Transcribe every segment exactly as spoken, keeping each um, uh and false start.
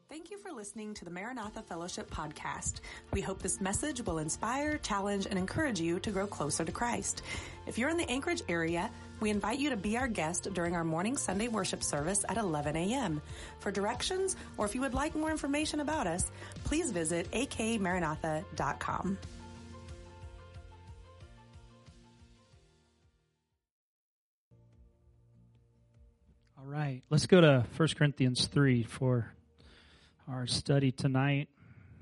Thank you for listening to the Maranatha Fellowship podcast. We hope this message will inspire, challenge, and encourage you to grow closer to Christ. If you're in the Anchorage area, we invite you to be our guest during our morning Sunday worship service at eleven a.m. For directions, or if you would like more information about us, please visit a k maranatha dot com. All right, let's go to First Corinthians three for our study tonight.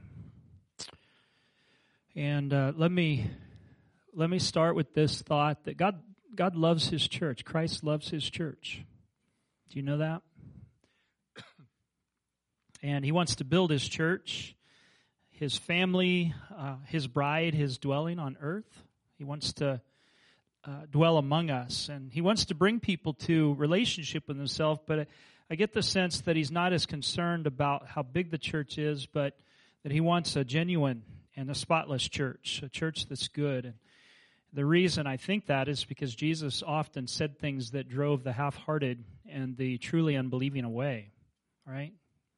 And uh, let me let me start with this thought that God God loves His church. Christ loves His church. Do you know that? And He wants to build His church, His family, uh, His bride, His dwelling on earth. He wants to uh, dwell among us, and He wants to bring people to relationship with Himself, but I get the sense that He's not as concerned about how big the church is, but that He wants a genuine and a spotless church, a church that's good. And the reason I think that is because Jesus often said things that drove the half-hearted and the truly unbelieving away, right?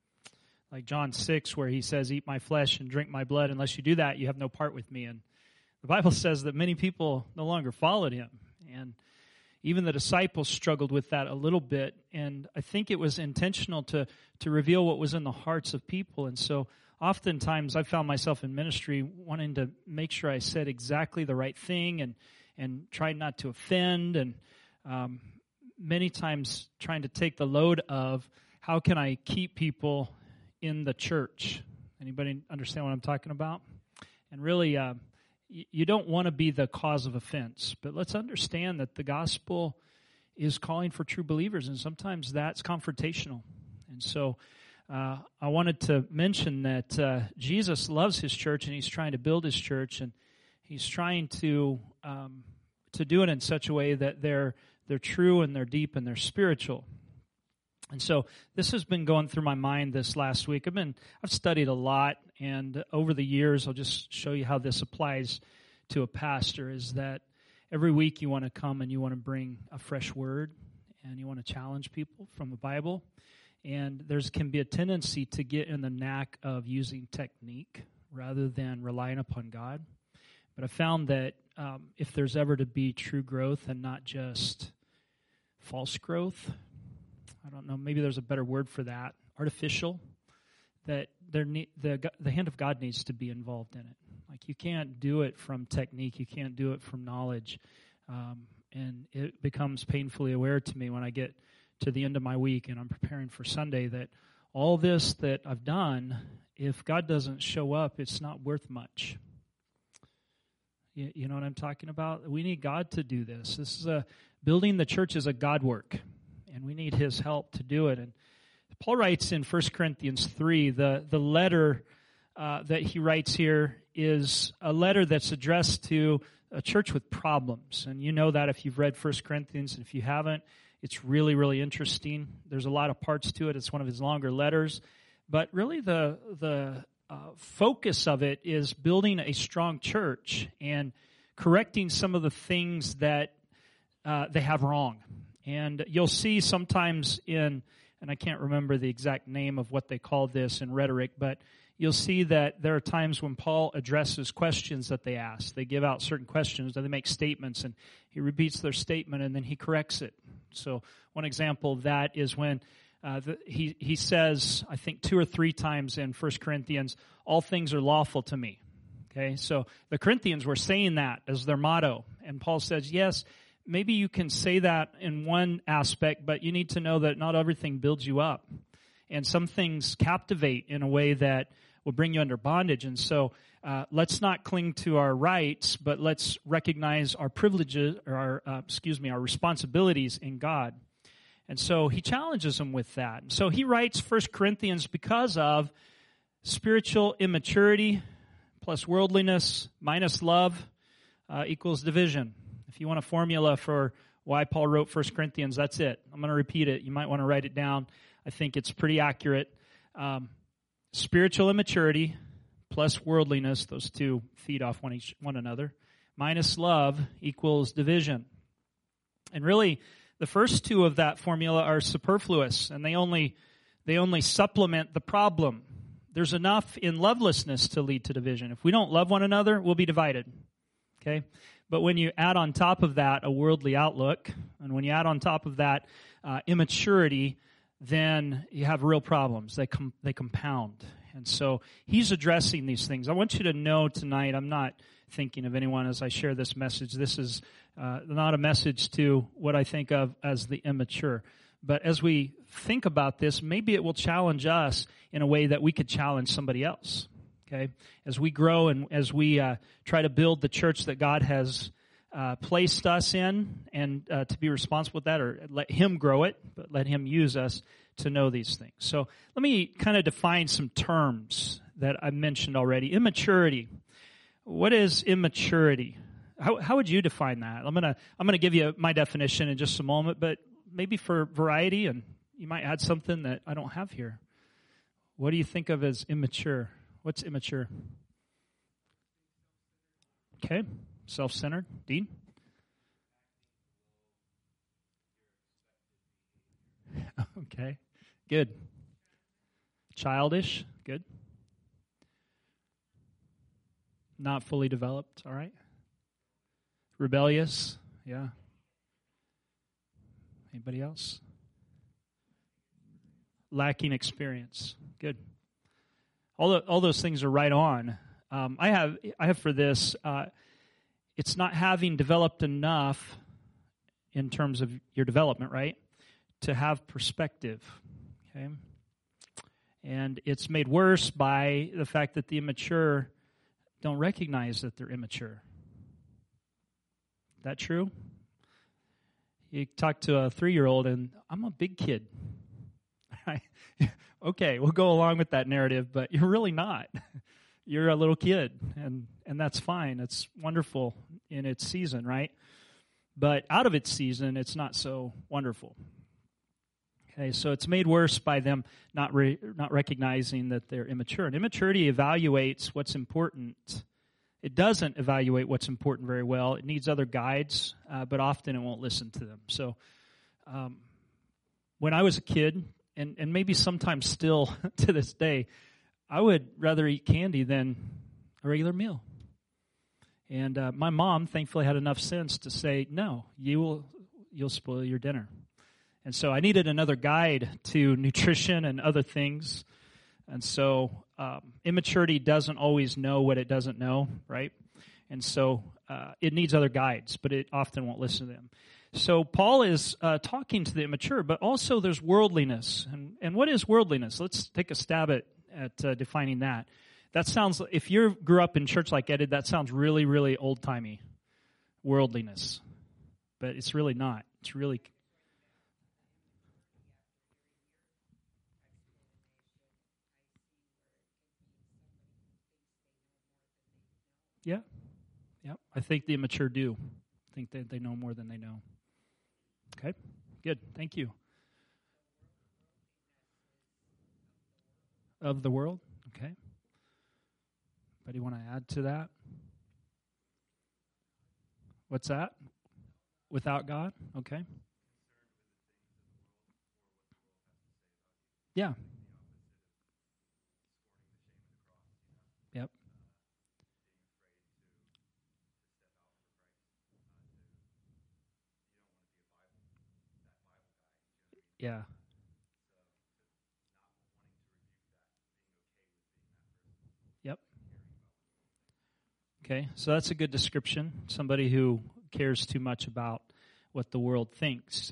Like John six, where He says, "Eat my flesh and drink my blood. Unless you do that, you have no part with me." And the Bible says that many people no longer followed Him. And even the disciples struggled with that a little bit, and I think it was intentional to to reveal what was in the hearts of people. And so oftentimes I found myself in ministry wanting to make sure I said exactly the right thing and, and tried not to offend, and um, many times trying to take the load of how can I keep people in the church. Anybody understand what I'm talking about? And really, uh, you don't want to be the cause of offense, but let's understand that the gospel is calling for true believers, and sometimes that's confrontational. And so uh, I wanted to mention that uh, Jesus loves His church, and He's trying to build His church, and He's trying to um, to do it in such a way that they're they're true and they're deep and they're spiritual. And so this has been going through my mind this last week. I've been I've studied a lot, and over the years, I'll just show you how this applies to a pastor, is that every week you want to come and you want to bring a fresh word, and you want to challenge people from the Bible. And there's can be a tendency to get in the knack of using technique rather than relying upon God. But I found that um, if there's ever to be true growth and not just false growth, I don't know, maybe there's a better word for that, artificial, that there need, the the hand of God needs to be involved in it. Like, you can't do it from technique, you can't do it from knowledge, um, and it becomes painfully aware to me when I get to the end of my week and I'm preparing for Sunday that all this that I've done, if God doesn't show up, it's not worth much. You, you know what I'm talking about? We need God to do this. This is a building the church is a God work, and we need His help to do it. And Paul writes in First Corinthians three, the, the letter uh, that he writes here is a letter that's addressed to a church with problems. And you know that if you've read First Corinthians, and if you haven't, it's really, really interesting. There's a lot of parts to it. It's one of his longer letters. But really the the uh, focus of it is building a strong church and correcting some of the things that uh, they have wrong. And you'll see sometimes in, and I can't remember the exact name of what they call this in rhetoric, but you'll see that there are times when Paul addresses questions that they ask. They give out certain questions, and they make statements, and he repeats their statement, and then he corrects it. So one example of that is when uh, the, he, he says, I think two or three times in First Corinthians, all things are lawful to me. Okay, so the Corinthians were saying that as their motto, and Paul says, yes, maybe you can say that in one aspect, but you need to know that not everything builds you up. And some things captivate in a way that will bring you under bondage. And so uh, let's not cling to our rights, but let's recognize our privileges, or our, uh, excuse me, our responsibilities in God. And so he challenges them with that. And so he writes First Corinthians because of spiritual immaturity plus worldliness minus love uh, equals division. If you want a formula for why Paul wrote First Corinthians, that's it. I'm going to repeat it. You might want to write it down. I think it's pretty accurate. Um, spiritual immaturity plus worldliness, those two feed off one, each, one another, minus love equals division. And really, the first two of that formula are superfluous, and they only They only supplement the problem. There's enough in lovelessness to lead to division. If we don't love one another, we'll be divided. Okay? But when you add on top of that a worldly outlook, and when you add on top of that uh, immaturity, then you have real problems. They com- they compound. And so he's addressing these things. I want you to know tonight, I'm not thinking of anyone as I share this message. This is uh, not a message to what I think of as the immature. But as we think about this, maybe it will challenge us in a way that we could challenge somebody else. Okay? As we grow and as we uh, try to build the church that God has uh, placed us in, and uh, to be responsible with that, or let Him grow it, but let Him use us to know these things. So let me kind of define some terms that I mentioned already. Immaturity. What is immaturity? How, how would you define that? I'm gonna I'm gonna give you my definition in just a moment, but maybe for variety, and you might add something that I don't have here. What do you think of as immature? What's immature? Okay, self-centered. Dean? Okay, good. Childish, good. Not fully developed, all right. Rebellious, yeah. Anybody else? Lacking experience, good. All the, all those things are right on. Um, I have I have for this. Uh, it's not having developed enough in terms of your development, right? To have perspective, okay? And it's made worse by the fact that the immature don't recognize that they're immature. Is that true? You talk to a three-year-old, and I'm a big kid. Okay, we'll go along with that narrative, but you're really not. You're a little kid, and, and that's fine. It's wonderful in its season, right? But out of its season, it's not so wonderful. Okay, so it's made worse by them not re- not recognizing that they're immature. And immaturity evaluates what's important. It doesn't evaluate what's important very well. It needs other guides, uh, but often it won't listen to them. So um, when I was a kid, and, and maybe sometimes still to this day, I would rather eat candy than a regular meal. And uh, my mom, thankfully, had enough sense to say, no, you will, you'll spoil your dinner. And so I needed another guide to nutrition and other things. And so um, immaturity doesn't always know what it doesn't know, right? And so uh, it needs other guides, but it often won't listen to them. So Paul is uh, talking to the immature, but also there's worldliness. And, and what is worldliness? Let's take a stab at, at uh, defining that. That sounds, if you grew up in church like I did, that sounds really, really old-timey, worldliness. But it's really not. It's really... Yeah, yeah. I think the immature do. I think that they know more than they know. Okay, good. Thank you. Of the world, okay. Anybody want to add to that? What's that? Without God, okay. Yeah. Yep. Yeah. Yep. Okay, so that's a good description. Somebody who cares too much about what the world thinks.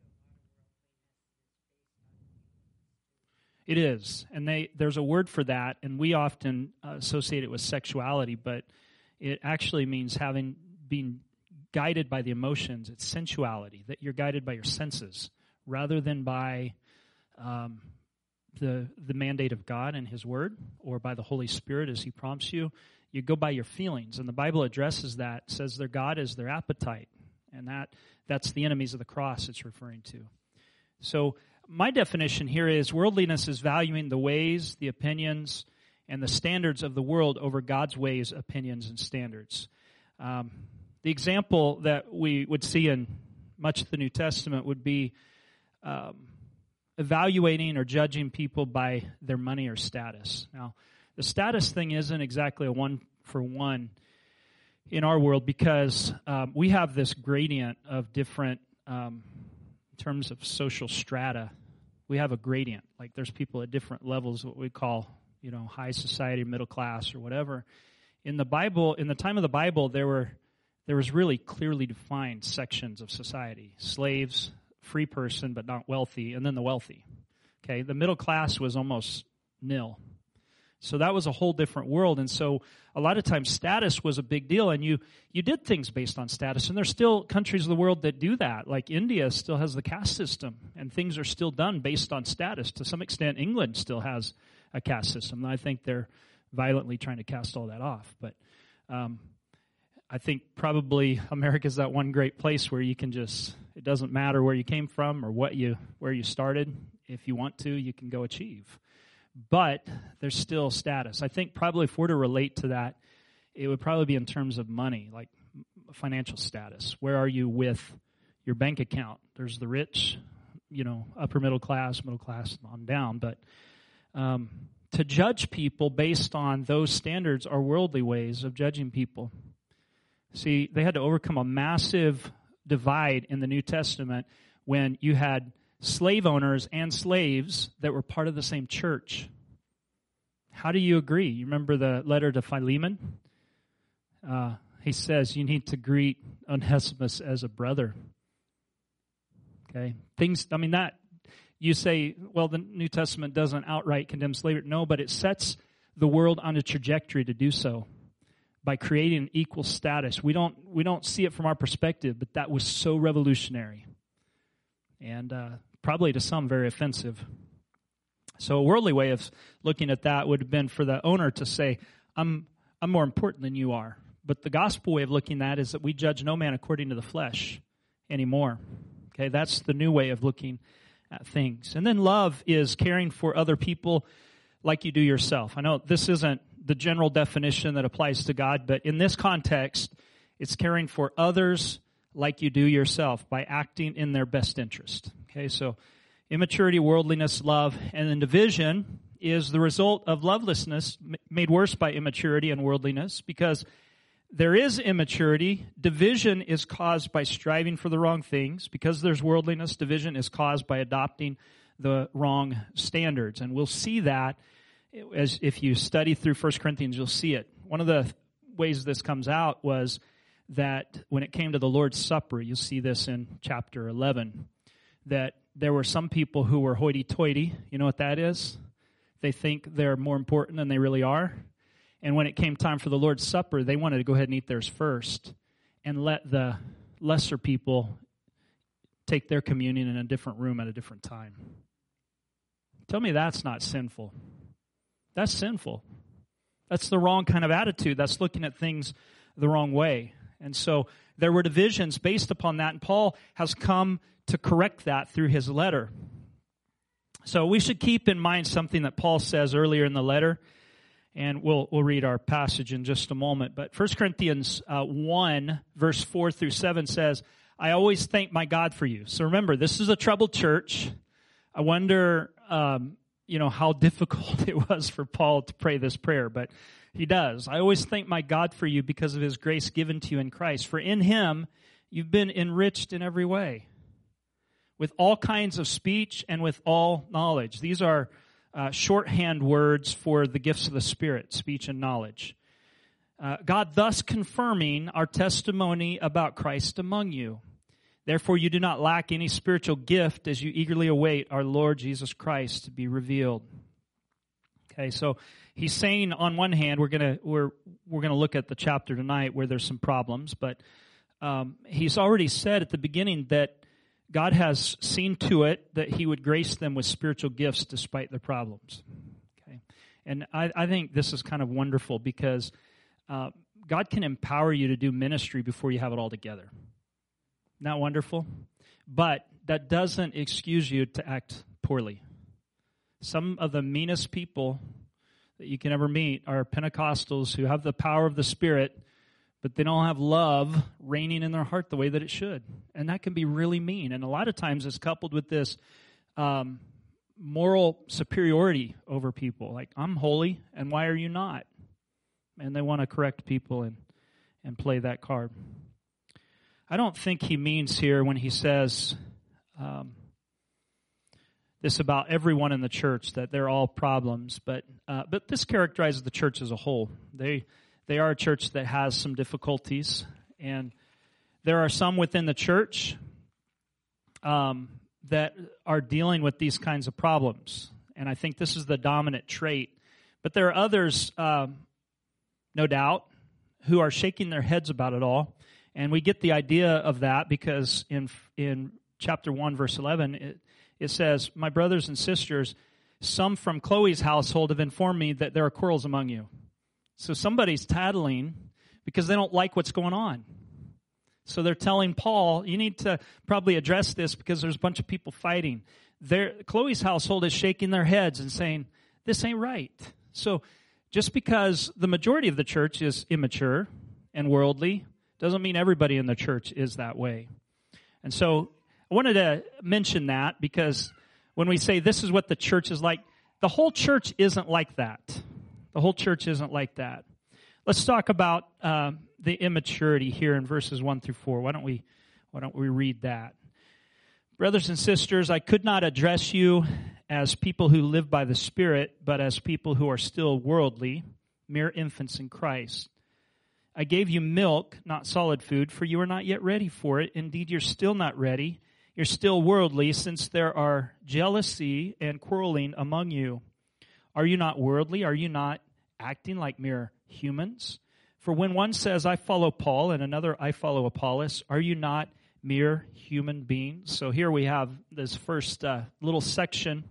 It is, and they there's a word for that, and we often uh, associate it with sexuality, but it actually means having being guided by the emotions. It's sensuality, that you're guided by your senses rather than by um, the the mandate of God and His Word, or by the Holy Spirit as He prompts you. You go by your feelings, and the Bible addresses that, says their God is their appetite, and that that's the enemies of the cross it's referring to. So my definition here is worldliness is valuing the ways, the opinions, and the standards of the world over God's ways, opinions, and standards. Um, the example that we would see in much of the New Testament would be um, evaluating or judging people by their money or status. Now, the status thing isn't exactly a one-for-one in our world because um, we have this gradient of different, um, in terms of social strata, we have a gradient. Like there's people at different levels, what we call, you know, high society, middle class, or whatever. In the Bible, in the time of the Bible, there were there was really clearly defined sections of society: slaves, free person but not wealthy, and then the wealthy. Okay, the middle class was almost nil. So that was a whole different world, and so a lot of times status was a big deal, and you you did things based on status, and there's still countries of the world that do that. Like India still has the caste system, and things are still done based on status. To some extent, England still has a caste system. I think they're violently trying to cast all that off, but um, I think probably America's that one great place where you can just, it doesn't matter where you came from or what you where you started. If you want to, you can go achieve. But there's still status. I think probably if we're to relate to that, it would probably be in terms of money, like financial status. Where are you with your bank account? There's the rich, you know, upper middle class, middle class, on down. But um, to judge people based on those standards are worldly ways of judging people. See, they had to overcome a massive divide in the New Testament when you had slave owners and slaves that were part of the same church. How do you agree? You remember the letter to Philemon? Uh, he says you need to greet Onesimus as a brother. Okay, things. I mean that you say, well, the New Testament doesn't outright condemn slavery. No, but it sets the world on a trajectory to do so by creating equal status. We don't we don't see it from our perspective, but that was so revolutionary. And uh, probably to some very offensive. So a worldly way of looking at that would have been for the owner to say, I'm I'm more important than you are. But the gospel way of looking at that is that we judge no man according to the flesh anymore. Okay, that's the new way of looking at things. And then love is caring for other people like you do yourself. I know this isn't the general definition that applies to God, but in this context, it's caring for others like you do yourself by acting in their best interest. Okay, so immaturity, worldliness, love, and then division is the result of lovelessness made worse by immaturity and worldliness, because there is immaturity. Division is caused by striving for the wrong things. Because there's worldliness, division is caused by adopting the wrong standards. And we'll see that as if you study through First Corinthians, you'll see it. One of the ways this comes out was that when it came to the Lord's Supper, you'll see this in chapter eleven, that there were some people who were hoity-toity. You know what that is? They think they're more important than they really are. And when it came time for the Lord's Supper, they wanted to go ahead and eat theirs first and let the lesser people take their communion in a different room at a different time. Tell me that's not sinful. That's sinful. That's the wrong kind of attitude. That's looking at things the wrong way. And so there were divisions based upon that, and Paul has come to correct that through his letter. So we should keep in mind something that Paul says earlier in the letter, and we'll we'll read our passage in just a moment. But First Corinthians uh, one, verse four through seven says, I always thank my God for you. So remember, this is a troubled church. I wonder, um, you know, how difficult it was for Paul to pray this prayer, but he does. I always thank my God for you because of his grace given to you in Christ. For in him you've been enriched in every way, with all kinds of speech and with all knowledge. These are uh, shorthand words for the gifts of the Spirit, speech and knowledge. Uh, God thus confirming our testimony about Christ among you. Therefore you do not lack any spiritual gift as you eagerly await our Lord Jesus Christ to be revealed. Okay, so he's saying on one hand, we're gonna we're we're gonna look at the chapter tonight where there's some problems, but um, he's already said at the beginning that God has seen to it that he would grace them with spiritual gifts despite their problems. Okay, and I, I think this is kind of wonderful because uh, God can empower you to do ministry before you have it all together. Isn't that wonderful? But that doesn't excuse you to act poorly. Some of the meanest people that you can ever meet are Pentecostals who have the power of the Spirit, but they don't have love reigning in their heart the way that it should. And that can be really mean. And a lot of times it's coupled with this um, moral superiority over people. Like, I'm holy, and why are you not? And they want to correct people and, and play that card. I don't think he means here when he says um, this about everyone in the church, that they're all problems. But uh, but this characterizes the church as a whole. They they are a church that has some difficulties, and there are some within the church um, that are dealing with these kinds of problems. And I think this is the dominant trait. But there are others, um, no doubt, who are shaking their heads about it all. And we get the idea of that because in in chapter one, verse eleven, it, it says, "My brothers and sisters, some from Chloe's household have informed me that there are quarrels among you." So somebody's tattling because they don't like what's going on. So they're telling Paul, you need to probably address this because there's a bunch of people fighting. Their, Chloe's household is shaking their heads and saying, this ain't right. So just because the majority of the church is immature and worldly doesn't mean everybody in the church is that way. And so I wanted to mention that because when we say this is what the church is like, the whole church isn't like that. The whole church isn't like that. Let's talk about uh, the immaturity here in verses one through four. Why don't we, why don't we read that? Brothers and sisters, I could not address you as people who live by the Spirit, but as people who are still worldly, mere infants in Christ. I gave you milk, not solid food, for you are not yet ready for it. Indeed, you're still not ready. You're still worldly, since there are jealousy and quarreling among you. Are you not worldly? Are you not acting like mere humans? For when one says, I follow Paul, and another, I follow Apollos, are you not mere human beings? So here we have this first uh, little section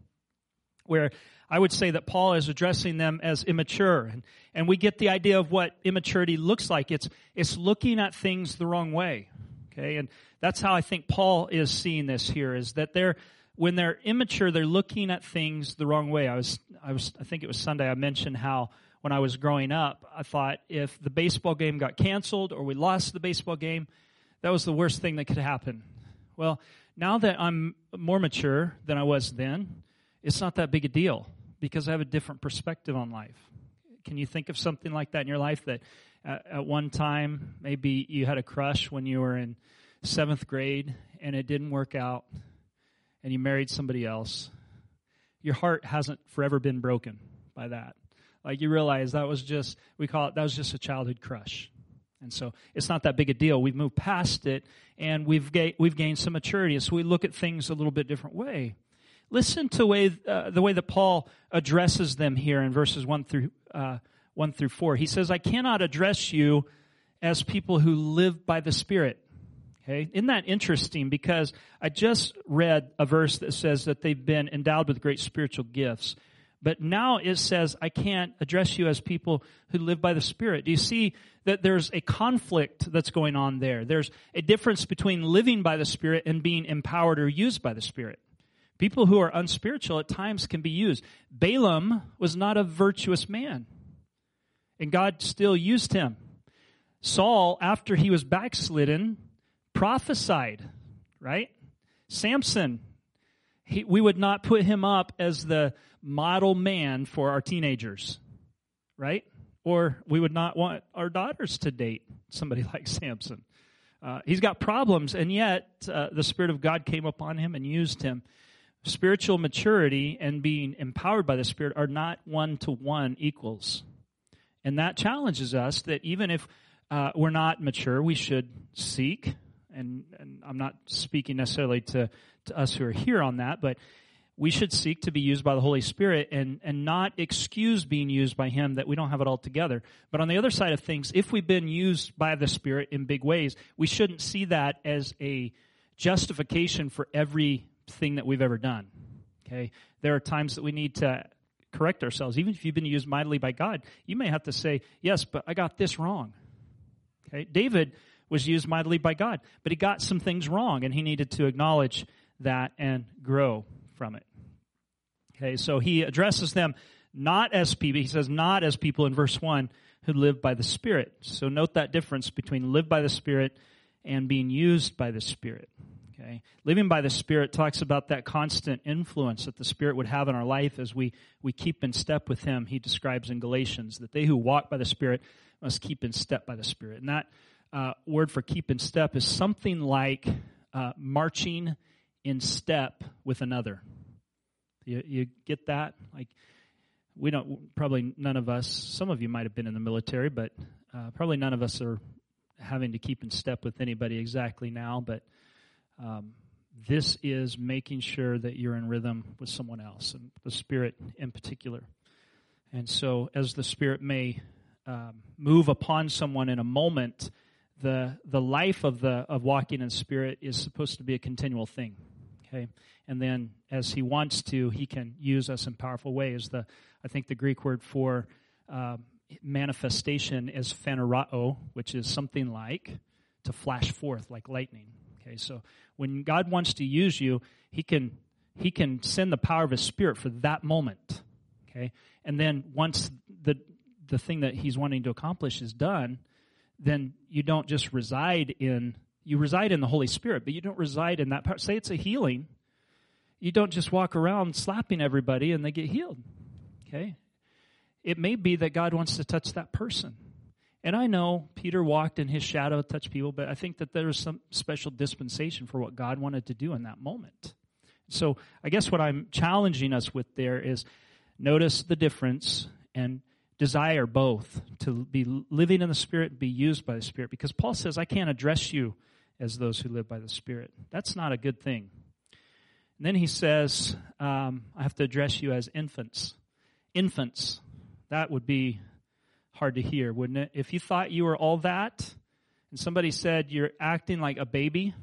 where I would say that Paul is addressing them as immature. And, and we get the idea of what immaturity looks like. It's, it's looking at things the wrong way. Okay, and that's how I think Paul is seeing this here, is that they're, when they're immature, they're looking at things the wrong way. I was, I was, I think it was Sunday, I mentioned how when I was growing up, I thought if the baseball game got canceled or we lost the baseball game, that was the worst thing that could happen. Well, now that I'm more mature than I was then, it's not that big a deal because I have a different perspective on life. Can you think of something like that in your life that at, at one time maybe you had a crush when you were in seventh grade and it didn't work out and you married somebody else? Your heart hasn't forever been broken by that. Like you realize that was just, we call it, that was just a childhood crush. And so it's not that big a deal. We've moved past it, and we've ga- we've gained some maturity. So we look at things a little bit different way. Listen to way, uh, the way that Paul addresses them here in verses one through uh, one through four. He says, "I cannot address you as people who live by the Spirit." Okay, isn't that interesting? Because I just read a verse that says that they've been endowed with great spiritual gifts. But now it says, I can't address you as people who live by the Spirit. Do you see that there's a conflict that's going on there? There's a difference between living by the Spirit and being empowered or used by the Spirit. People who are unspiritual at times can be used. Balaam was not a virtuous man, and God still used him. Saul, after he was backslidden, prophesied, right? Samson, he, we would not put him up as the model man for our teenagers, right? Or we would not want our daughters to date somebody like Samson. Uh, he's got problems, and yet uh, the Spirit of God came upon him and used him. Spiritual maturity and being empowered by the Spirit are not one-to-one equals. And that challenges us that even if uh, we're not mature, we should seek, and, and I'm not speaking necessarily to, to us who are here on that, but we should seek to be used by the Holy Spirit and, and not excuse being used by Him that we don't have it all together. But on the other side of things, if we've been used by the Spirit in big ways, we shouldn't see that as a justification for everything that we've ever done. Okay? There are times that we need to correct ourselves. Even if you've been used mightily by God, you may have to say, yes, but I got this wrong. Okay? David was used mightily by God, but he got some things wrong, and he needed to acknowledge that and grow from it. Okay, so he addresses them not as people, he says not as people in verse one who live by the Spirit. So note that difference between live by the Spirit and being used by the Spirit. Okay, living by the Spirit talks about that constant influence that the Spirit would have in our life as we, we keep in step with Him. He describes in Galatians that they who walk by the Spirit must keep in step by the Spirit. And that uh, word for keep in step is something like uh, marching in step with another. You, you get that? Like, we don't, probably none of us, some of you might have been in the military, but uh, probably none of us are having to keep in step with anybody exactly now, but Um, this is making sure that you're in rhythm with someone else, and the Spirit in particular. And so as the Spirit may um, move upon someone in a moment, the the life of the of walking in Spirit is supposed to be a continual thing. Okay? And then as He wants to, He can use us in powerful ways. The I think the Greek word for uh, manifestation is phanerao, which is something like to flash forth like lightning. Okay, so when God wants to use you, He can He can send the power of His Spirit for that moment. Okay, and then once the the thing that He's wanting to accomplish is done, then you don't just reside in you reside in the Holy Spirit, but you don't reside in that part. Say it's a healing, you don't just walk around slapping everybody and they get healed. Okay, it may be that God wants to touch that person. And I know Peter walked in his shadow, touched people, but I think that there was some special dispensation for what God wanted to do in that moment. So I guess what I'm challenging us with there is notice the difference and desire both to be living in the Spirit and be used by the Spirit. Because Paul says, I can't address you as those who live by the Spirit. That's not a good thing. And then he says, um, I have to address you as infants. Infants, that would be hard to hear, wouldn't it? If you thought you were all that, and somebody said you're acting like a baby,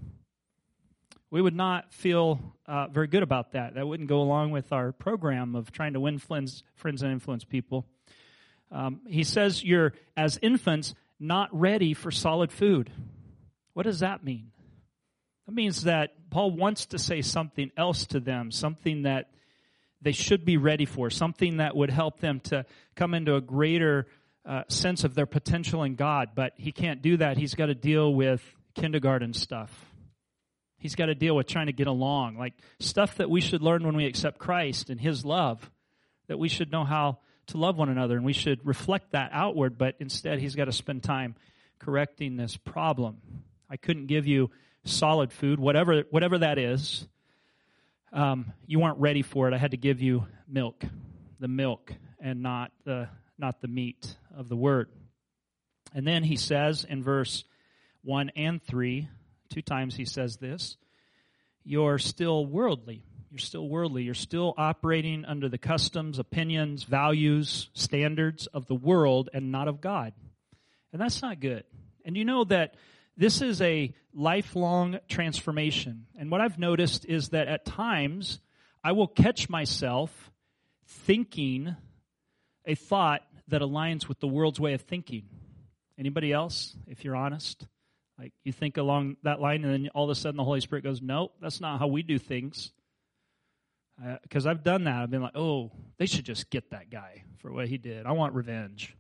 we would not feel uh, very good about that. That wouldn't go along with our program of trying to win friends, friends and influence people. Um, he says you're, as infants, not ready for solid food. What does that mean? That means that Paul wants to say something else to them, something that they should be ready for, something that would help them to come into a greater Uh, sense of their potential in God, but he can't do that. He's got to deal with kindergarten stuff. He's got to deal with trying to get along, like stuff that we should learn when we accept Christ and His love, that we should know how to love one another, and we should reflect that outward, but instead He's got to spend time correcting this problem. I couldn't give you solid food, whatever whatever that is. Um, you weren't ready for it. I had to give you milk, the milk, and not the not the meat of the Word. And then he says in verse one and three, two times he says this, you're still worldly. You're still worldly. You're still operating under the customs, opinions, values, standards of the world and not of God. And that's not good. And you know that this is a lifelong transformation. And what I've noticed is that at times I will catch myself thinking a thought that aligns with the world's way of thinking. Anybody else, if you're honest? Like you think along that line and then all of a sudden the Holy Spirit goes, no, that's not how we do things. Because uh, I've done that. I've been like, oh, they should just get that guy for what he did. I want revenge.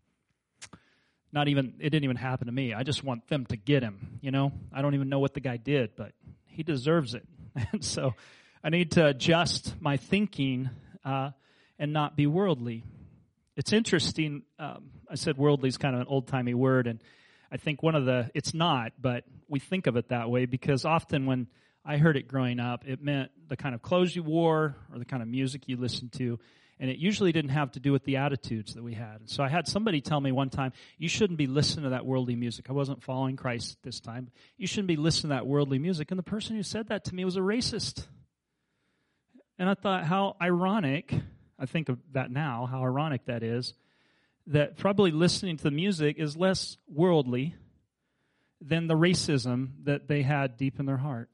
Not even, it didn't even happen to me. I just want them to get him, you know? I don't even know what the guy did, but he deserves it. And so I need to adjust my thinking uh, and not be worldly. It's interesting, um, I said worldly is kind of an old-timey word, and I think one of the, it's not, but we think of it that way because often when I heard it growing up, it meant the kind of clothes you wore or the kind of music you listened to, and it usually didn't have to do with the attitudes that we had. So I had somebody tell me one time, you shouldn't be listening to that worldly music. I wasn't following Christ this time. You shouldn't be listening to that worldly music. And the person who said that to me was a racist. And I thought, how ironic, I think of that now, how ironic that is, that probably listening to the music is less worldly than the racism that they had deep in their heart.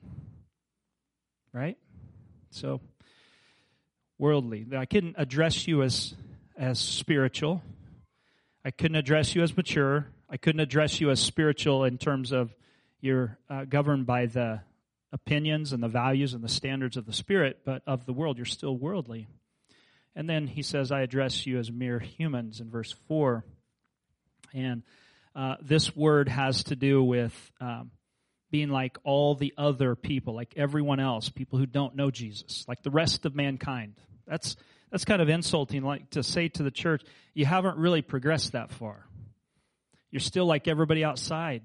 Right? So, worldly. I couldn't address you as as spiritual. I couldn't address you as mature. I couldn't address you as spiritual in terms of you're uh, governed by the opinions and the values and the standards of the Spirit, but of the world, you're still worldly. And then he says, I address you as mere humans in verse four. And uh, this word has to do with um, being like all the other people, like everyone else, people who don't know Jesus, like the rest of mankind. That's that's kind of insulting, like to say to the church, you haven't really progressed that far. You're still like everybody outside.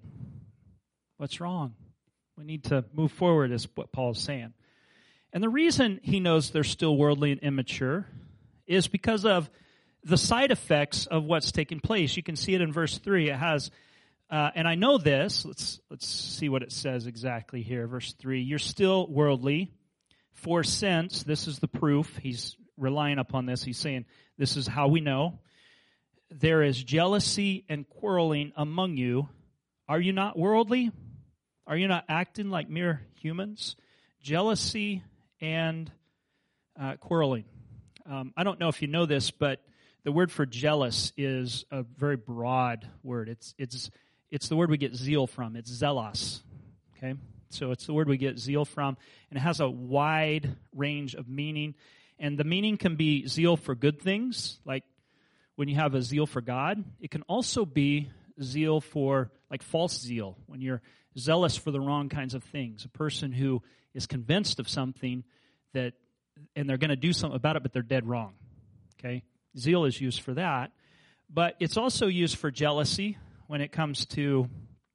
What's wrong? We need to move forward, is what Paul's saying. And the reason he knows they're still worldly and immature is because of the side effects of what's taking place. You can see it in verse three. It has, uh, and I know this. Let's let's see what it says exactly here. Verse three, you're still worldly, for since, this is the proof. He's relying upon this. He's saying, this is how we know. There is jealousy and quarreling among you. Are you not worldly? Are you not acting like mere humans? Jealousy and uh, quarreling. Um, I don't know if you know this, but the word for jealous is a very broad word. It's it's it's the word we get zeal from. It's zelos. Okay, so it's the word we get zeal from, and it has a wide range of meaning. And the meaning can be zeal for good things, like when you have a zeal for God. It can also be zeal for, like false zeal, when you're zealous for the wrong kinds of things. A person who is convinced of something that, and they're going to do something about it, but they're dead wrong. Okay? Zeal is used for that. But it's also used for jealousy when it comes to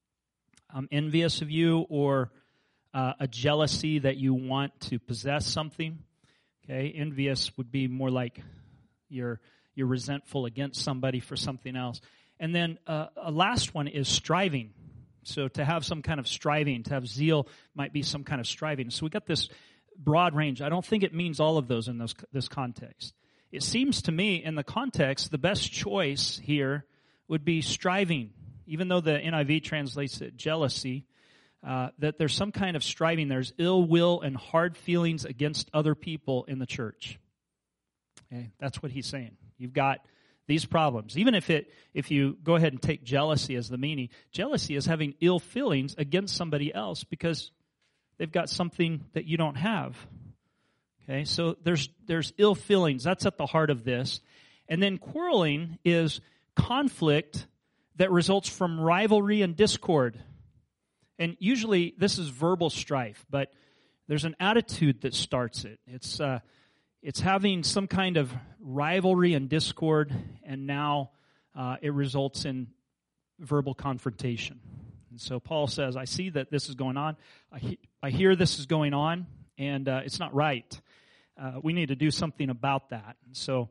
um, envious of you, or uh, a jealousy that you want to possess something. Okay? Envious would be more like you're, you're resentful against somebody for something else. And then uh, a last one is striving. So to have some kind of striving, to have zeal might be some kind of striving. So we got this broad range. I don't think it means all of those in those, this context. It seems to me in the context, the best choice here would be striving. Even though the N I V translates it jealousy, uh, that there's some kind of striving. There's ill will and hard feelings against other people in the church. Okay, that's what he's saying. You've got these problems. Even if it, if you go ahead and take jealousy as the meaning, jealousy is having ill feelings against somebody else because they've got something that you don't have. Okay, so there's there's ill feelings. That's at the heart of this. And then quarreling is conflict that results from rivalry and discord. And usually this is verbal strife, but there's an attitude that starts it. It's uh, it's having some kind of rivalry and discord, and now uh, it results in verbal confrontation. And so Paul says, I see that this is going on. I, he- I hear this is going on, and uh, it's not right. Uh, we need to do something about that. And so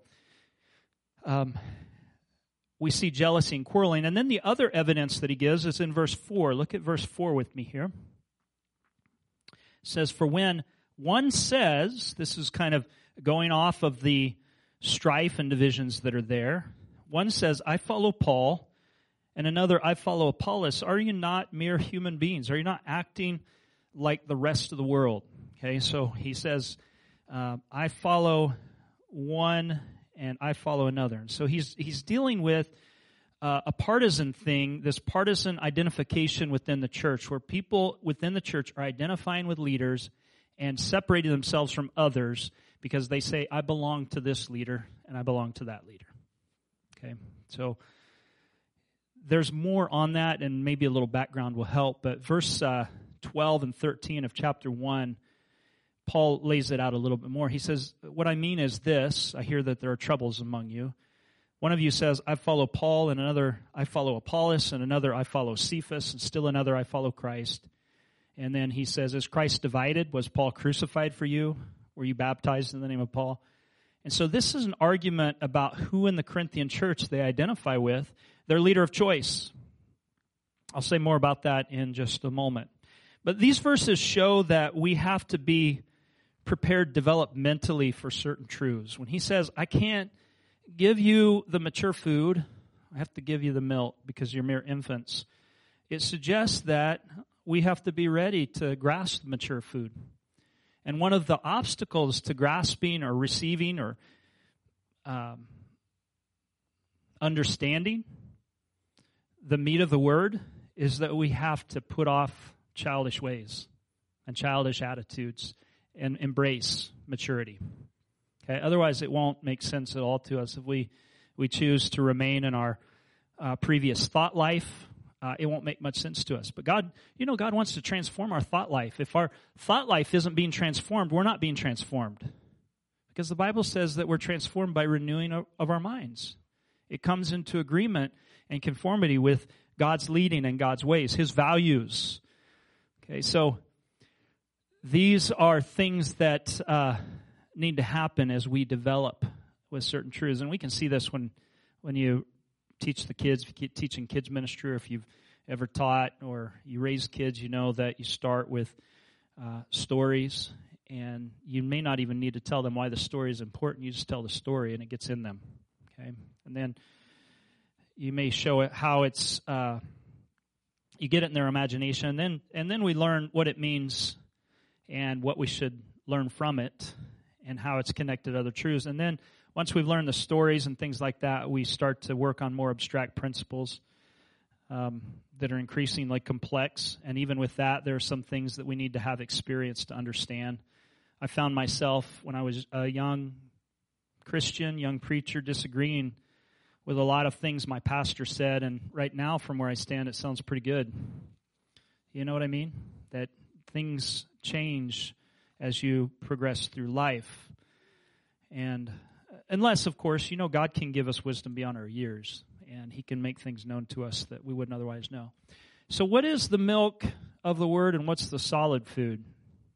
um, we see jealousy and quarreling. And then the other evidence that he gives is in verse four. Look at verse four with me here. It says, for when one says, this is kind of going off of the strife and divisions that are there. One says, I follow Paul, and another, I follow Apollos. Are you not mere human beings? Are you not acting like the rest of the world? Okay, so he says, uh, I follow one and I follow another. And so he's he's dealing with uh, a partisan thing, this partisan identification within the church, where people within the church are identifying with leaders and separating themselves from others because they say, I belong to this leader and I belong to that leader. Okay, so there's more on that, and maybe a little background will help. But verse uh, twelve and thirteen of chapter one, Paul lays it out a little bit more. He says, what I mean is this, I hear that there are troubles among you. One of you says, I follow Paul, and another, I follow Apollos, and another, I follow Cephas, and still another, I follow Christ. And then he says, is Christ divided? Was Paul crucified for you? Were you baptized in the name of Paul? And so this is an argument about who in the Corinthian church they identify with, their leader of choice. I'll say more about that in just a moment. But these verses show that we have to be prepared developmentally for certain truths. When he says, I can't give you the mature food, I have to give you the milk because you're mere infants, it suggests that we have to be ready to grasp mature food. And one of the obstacles to grasping or receiving or um, understanding the meat of the word is that we have to put off childish ways and childish attitudes and embrace maturity. Okay, otherwise it won't make sense at all to us if we we choose to remain in our uh, previous thought life, uh, it won't make much sense to us. But God, you know, God wants to transform our thought life. If our thought life isn't being transformed, we're not being transformed. Because the Bible says that we're transformed by renewing of, of our minds. It comes into agreement and conformity with God's leading and God's ways, His values. Okay, so these are things that uh, need to happen as we develop with certain truths. And we can see this when, when you teach the kids, if you keep teaching kids ministry, or if you've ever taught or you raise kids, you know that you start with uh, stories, and you may not even need to tell them why the story is important. You just tell the story, and it gets in them. Okay, and then you may show it how it's uh, you get it in their imagination, and then and then we learn what it means and what we should learn from it, and how it's connected to other truths. And then once we've learned the stories and things like that, we start to work on more abstract principles um, that are increasingly complex. And even with that, there are some things that we need to have experience to understand. I found myself, when I was a young Christian, young preacher, disagreeing with a lot of things my pastor said. And right now, from where I stand, it sounds pretty good. You know what I mean? That things change as you progress through life. And unless, of course, you know, God can give us wisdom beyond our years, and He can make things known to us that we wouldn't otherwise know. So what is the milk of the Word, and what's the solid food?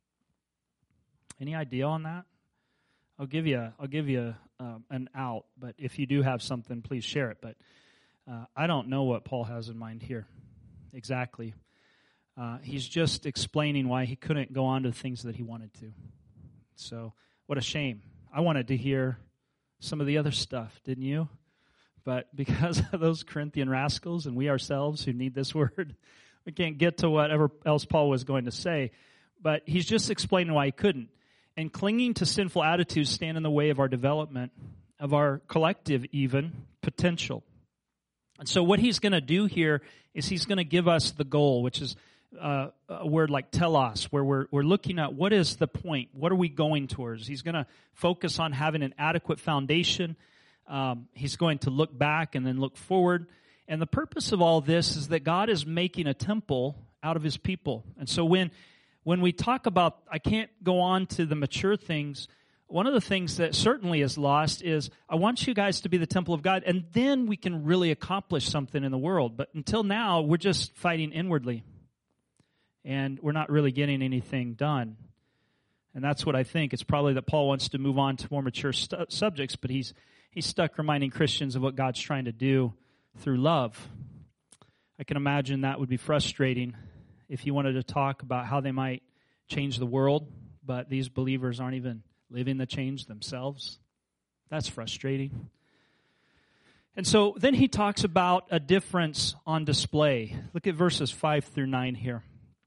Any idea on that? I'll give you, I'll give you uh, an out, but if you do have something, please share it. But uh, I don't know what Paul has in mind here exactly. Uh, he's just explaining why he couldn't go on to the things that he wanted to. So what a shame. I wanted to hear some of the other stuff, didn't you? But because of those Corinthian rascals and we ourselves who need this word, we can't get to whatever else Paul was going to say. But he's just explaining why he couldn't. And clinging to sinful attitudes stand in the way of our development, of our collective even, potential. And so what he's going to do here is he's going to give us the goal, which is uh, a word like telos, where we're, we're looking at what is the point, what are we going towards. He's going to focus on having an adequate foundation. Um, he's going to look back and then look forward. And the purpose of all this is that God is making a temple out of His people. And so when when we talk about, I can't go on to the mature things, one of the things that certainly is lost is, I want you guys to be the temple of God, and then we can really accomplish something in the world. But until now, we're just fighting inwardly, and we're not really getting anything done. And that's what I think. It's probably that Paul wants to move on to more mature stu- subjects, but he's he's stuck reminding Christians of what God's trying to do through love. I can imagine that would be frustrating if you wanted to talk about how they might change the world, but these believers aren't even living the change themselves. That's frustrating. And so then he talks about a difference on display. Look at verses five through nine here.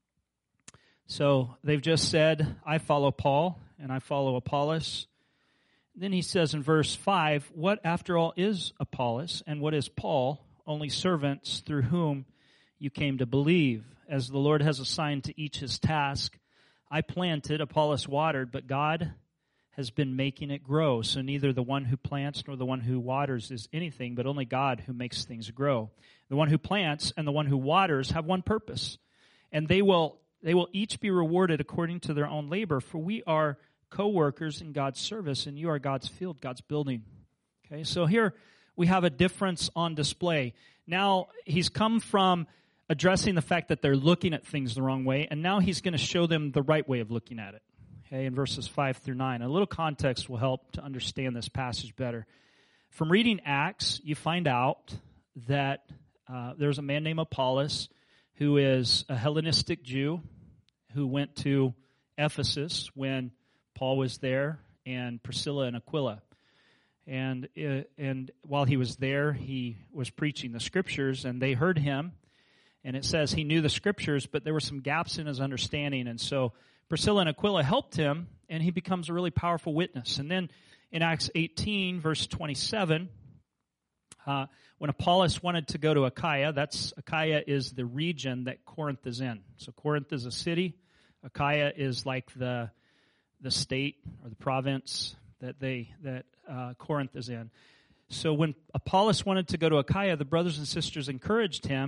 So they've just said, I follow Paul and I follow Apollos. Then he says in verse five, what after all is Apollos and what is Paul? Only servants through whom you came to believe, as the Lord has assigned to each his task. I planted, Apollos watered, but God has been making it grow. So neither the one who plants nor the one who waters is anything, but only God who makes things grow. The one who plants and the one who waters have one purpose, and they will they will each be rewarded according to their own labor, for we are co-workers in God's service, and you are God's field, God's building. Okay, so here we have a difference on display. Now, he's come from addressing the fact that they're looking at things the wrong way, and now he's going to show them the right way of looking at it. Okay, in verses five through nine. A little context will help to understand this passage better. From reading Acts, you find out that uh, there's a man named Apollos who is a Hellenistic Jew who went to Ephesus when Paul was there, and Priscilla and Aquila. And uh, and while he was there, he was preaching the Scriptures, and they heard him. And it says he knew the Scriptures, but there were some gaps in his understanding. And so Priscilla and Aquila helped him, and he becomes a really powerful witness. And then in Acts eighteen, verse twenty-seven, uh, when Apollos wanted to go to Achaia, that's Achaia is the region that Corinth is in. So Corinth is a city. Achaia is like the the state or the province that they that uh, Corinth is in. So when Apollos wanted to go to Achaia, the brothers and sisters encouraged him,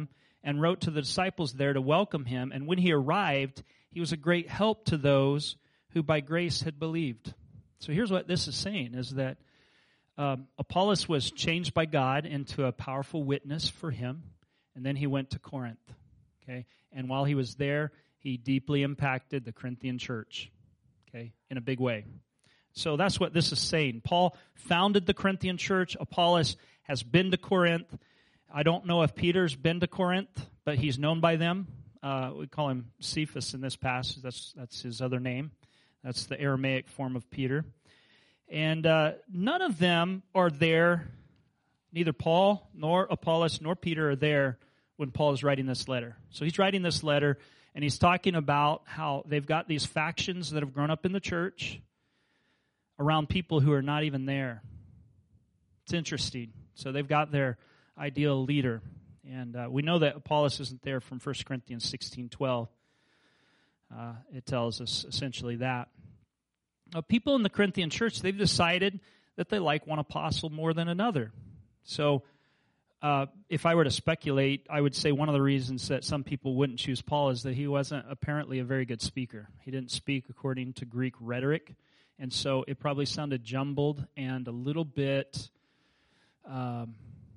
and wrote to the disciples there to welcome him. And when he arrived, he was a great help to those who by grace had believed. So here's what this is saying, is that um, Apollos was changed by God into a powerful witness for him, and then he went to Corinth. Okay, and while he was there, he deeply impacted the Corinthian church, okay, in a big way. So that's what this is saying. Paul founded the Corinthian church. Apollos has been to Corinth. I don't know if Peter's been to Corinth, but he's known by them. Uh, we call him Cephas in this passage. That's that's his other name. That's the Aramaic form of Peter. And uh, none of them are there. Neither Paul nor Apollos nor Peter are there when Paul is writing this letter. So he's writing this letter, and he's talking about how they've got these factions that have grown up in the church around people who are not even there. It's interesting. So they've got their ideal leader. And uh, we know that Apollos isn't there from First Corinthians sixteen twelve. Uh, it tells us essentially that. Uh, people in the Corinthian church, they've decided that they like one apostle more than another. So uh, if I were to speculate, I would say one of the reasons that some people wouldn't choose Paul is that he wasn't apparently a very good speaker. He didn't speak according to Greek rhetoric, and so it probably sounded jumbled and a little bit, um,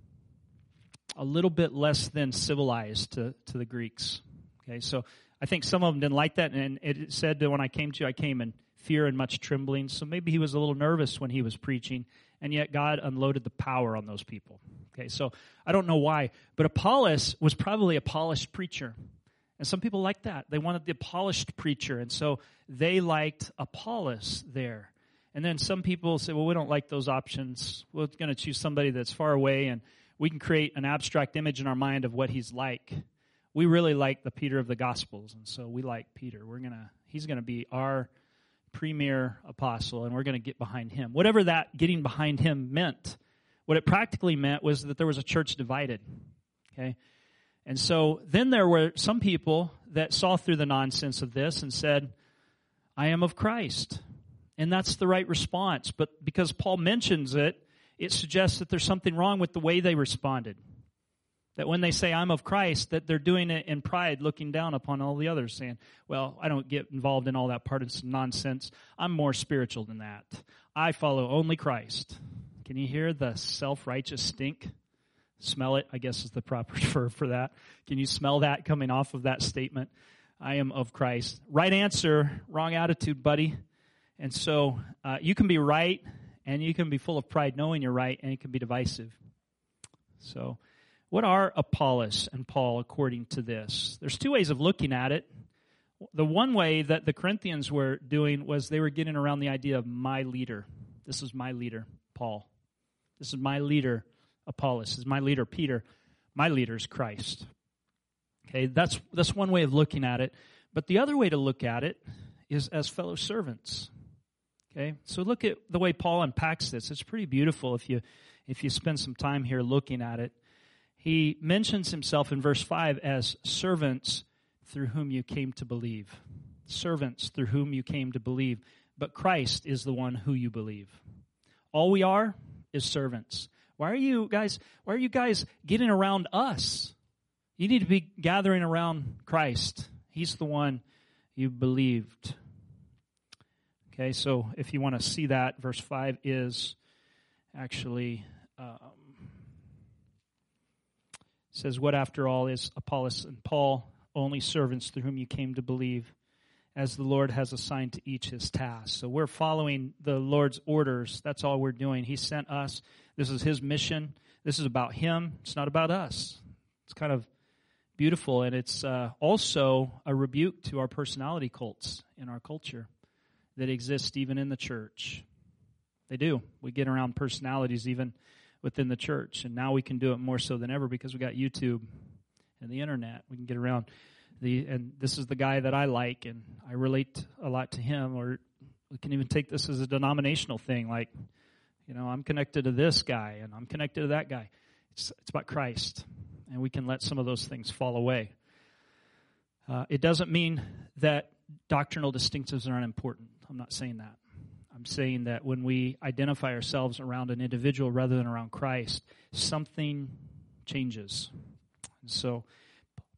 a little bit less than civilized to, to the Greeks. Okay, so I think some of them didn't like that, and it said that when I came to you, I came in fear and much trembling. So maybe he was a little nervous when he was preaching, and yet God unloaded the power on those people. Okay, so I don't know why, but Apollos was probably a polished preacher. And some people like that. They wanted the polished preacher, and so they liked Apollos there. And then some people say, well, we don't like those options. We're going to choose somebody that's far away, and we can create an abstract image in our mind of what he's like. We really like the Peter of the Gospels, and so we like Peter. We're gonna, he's going to be our premier apostle, and we're going to get behind him. Whatever that getting behind him meant, what it practically meant was that there was a church divided. Okay? And so then there were some people that saw through the nonsense of this and said, I am of Christ. And that's the right response. But because Paul mentions it, it suggests that there's something wrong with the way they responded. That when they say, I'm of Christ, that they're doing it in pride, looking down upon all the others, saying, well, I don't get involved in all that partisan nonsense. I'm more spiritual than that. I follow only Christ. Can you hear the self-righteous stink? Smell it, I guess is the proper verb for that. Can you smell that coming off of that statement? I am of Christ. Right answer, wrong attitude, buddy. And so uh, you can be right, and you can be full of pride knowing you're right, and it can be divisive. So what are Apollos and Paul according to this? There's two ways of looking at it. The one way that the Corinthians were doing was they were getting around the idea of my leader. This is my leader, Paul. This is my leader, Apollos. This is my leader, Peter. My leader is Christ. Okay, that's that's one way of looking at it. But the other way to look at it is as fellow servants. Okay, so look at the way Paul unpacks this. It's pretty beautiful if you if you spend some time here looking at it. He mentions himself in verse five as servants through whom you came to believe. Servants through whom you came to believe. But Christ is the one who you believe. All we are is servants. Why are you guys, why are you guys getting around us? You need to be gathering around Christ. He's the one you believed. Okay, so if you want to see that, verse five is actually... Um, says, what after all is Apollos and Paul, only servants through whom you came to believe, as the Lord has assigned to each his task. So we're following the Lord's orders. That's all we're doing. He sent us. This is his mission. This is about him. It's not about us. It's kind of beautiful, and it's uh, also a rebuke to our personality cults in our culture that exist even in the church. They do. We get around personalities even within the church, and now we can do it more so than ever because we got YouTube and the internet. We can get around the, and this is the guy that I like, and I relate a lot to him. Or we can even take this as a denominational thing, like, you know, I'm connected to this guy, and I'm connected to that guy. It's, it's about Christ, and we can let some of those things fall away. Uh, it doesn't mean that doctrinal distinctives are unimportant. I'm not saying that. I'm saying that when we identify ourselves around an individual rather than around Christ, something changes. And so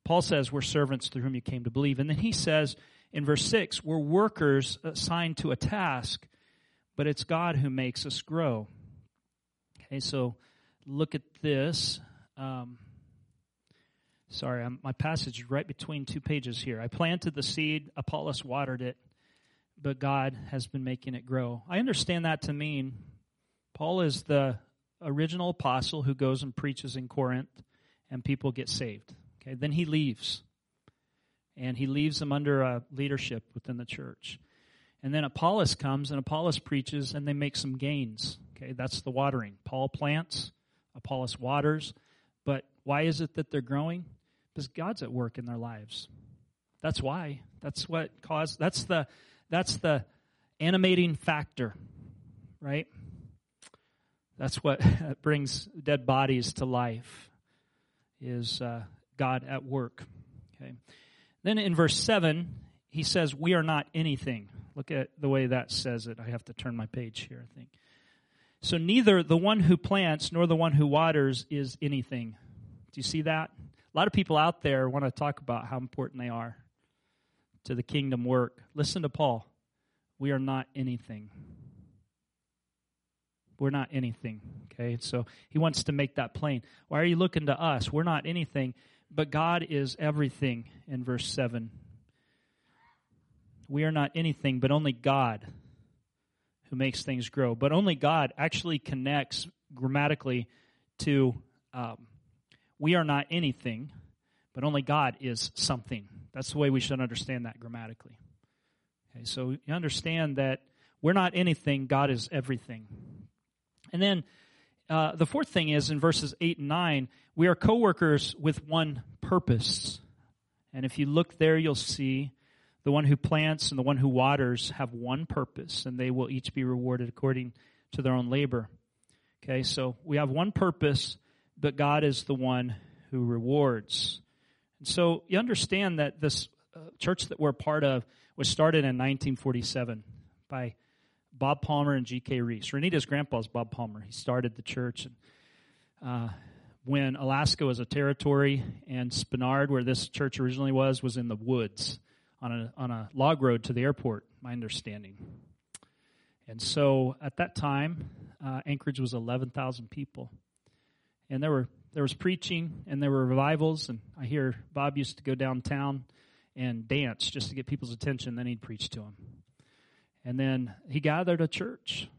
Paul says we're servants through whom you came to believe. And then he says in verse six, we're workers assigned to a task, but it's God who makes us grow. Okay, so look at this. Um, sorry, I'm, my passage is right between two pages here. I planted the seed, Apollos watered it, but God has been making it grow. I understand that to mean Paul is the original apostle who goes and preaches in Corinth, and people get saved. Okay, then he leaves, and he leaves them under a leadership within the church. And then Apollos comes, and Apollos preaches, and they make some gains. Okay, that's the watering. Paul plants, Apollos waters. But why is it that they're growing? Because God's at work in their lives. That's why. That's what caused. That's the. That's the animating factor, right? That's what brings dead bodies to life. Is uh, God at work? Okay. Then in verse seven, he says, "We are not anything." Look at the way that says it. I have to turn my page here, I think. So neither the one who plants nor the one who waters is anything. Do you see that? A lot of people out there want to talk about how important they are to the kingdom work. Listen to Paul. We are not anything. We're not anything. Okay, so he wants to make that plain. Why are you looking to us? We're not anything, but God is everything in verse seven. We are not anything, but only God who makes things grow. But only God actually connects grammatically to um, we are not anything, but only God is something. That's the way we should understand that grammatically. Okay, so you understand that we're not anything, God is everything. And then uh, the fourth thing is in verses eight and nine, we are co-workers with one purpose. And if you look there, you'll see the one who plants and the one who waters have one purpose, and they will each be rewarded according to their own labor. Okay, so we have one purpose, but God is the one who rewards. And so you understand that this uh, church that we're a part of was started in nineteen forty-seven by Bob Palmer and G K Reese. Renita's grandpa is Bob Palmer. He started the church. And, uh, when Alaska was a territory, and Spenard, where this church originally was, was in the woods on a on a log road to the airport, my understanding. And so at that time, uh, Anchorage was eleven thousand people. And there were there was preaching, and there were revivals, and I hear Bob used to go downtown and dance just to get people's attention, then he'd preach to them. And then he gathered a church.